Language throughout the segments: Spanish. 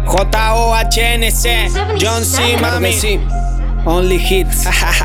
J-O-H-N-C, John C, mami. Sí. Only hits.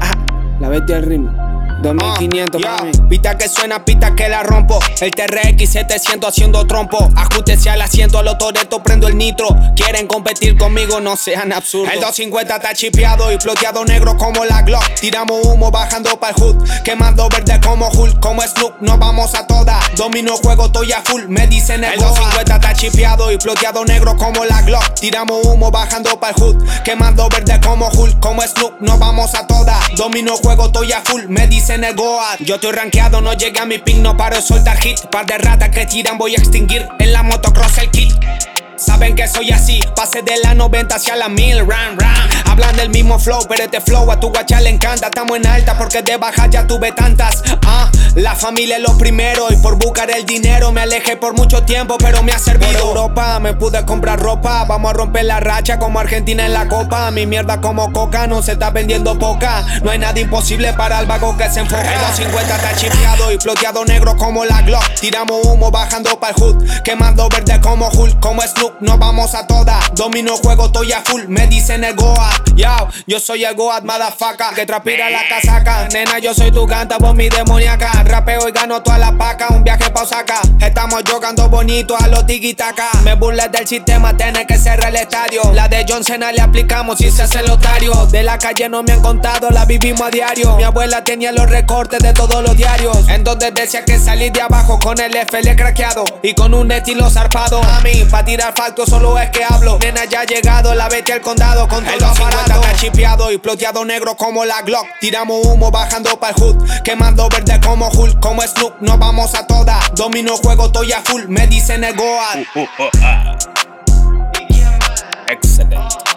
La bestia del ritmo. 2500, mami. Pita que suena, pita que la rompo. El TRX 700 haciendo trompo. Ajústese al asiento, a los Toretto prendo el nitro. Quieren competir conmigo, no sean absurdos. El 250 está chipeado y floteado negro como la Glock. Tiramos humo bajando pa'l hood. Quemando verde como Hulk, como Snoop. Nos vamos a todas. Domino juego, estoy a full. Me dicen el 250 está chipeado y floteado negro como la Glock. Tiramos humo bajando pa'l hood. Quemando verde como Hulk, como Snoop. Nos vamos a todas. Domino juego, estoy a full. Me dicen el Goat. Yo estoy rankeado, no llegué a mi pick, no paro de soltar hit. Par de ratas que tiran, voy a extinguir. En la motocross el kit. Saben que soy así, pasé de la 90 hacia la 1000, ram. Hablan del mismo flow, pero este flow a tu guacha le encanta. Estamos en alta porque de baja ya tuve tantas. La familia es lo primero y por buscar el dinero me alejé por mucho tiempo, pero me ha servido. Por Europa me pude comprar ropa, vamos a romper la racha como Argentina en la copa. Mi mierda como coca, no se está vendiendo poca. No hay nada imposible para el vago que se enfoca. El 250 está chipeado y floteado negro como la Glock. Tiramos humo bajando pa'l hood, quemando verde como Hulk, como Snoop. Nos vamos a todas, domino juego, estoy a full. Me dicen el Goat, yo soy el Goat, motherfucker. Que transpira la casaca, nena, yo soy tu ganta, vos mi demoníaca. Rapeo y gano toda la paca, un viaje pa' Osaka. Estamos jugando bonito a los tiki-taka. Me burles del sistema, tiene que cerrar el estadio. La de John Cena le aplicamos y se hace el otario. De la calle no me han contado, la vivimos a diario. Mi abuela tenía los recortes de todos los diarios, en donde decía que salí de abajo con el FL craqueado y con un estilo zarpado. A mí, pa' tirar facto solo es que hablo. Nena, ya ha llegado la bestia al condado con todo el 250 está chipeado y floteado negro como la Glock. Tiramos humo bajando pa'l hood, quemando verde como Hulk, como Snoop. Nos vamos a todas, domino juego, estoy a full. Me dicen el Goat. Excelente.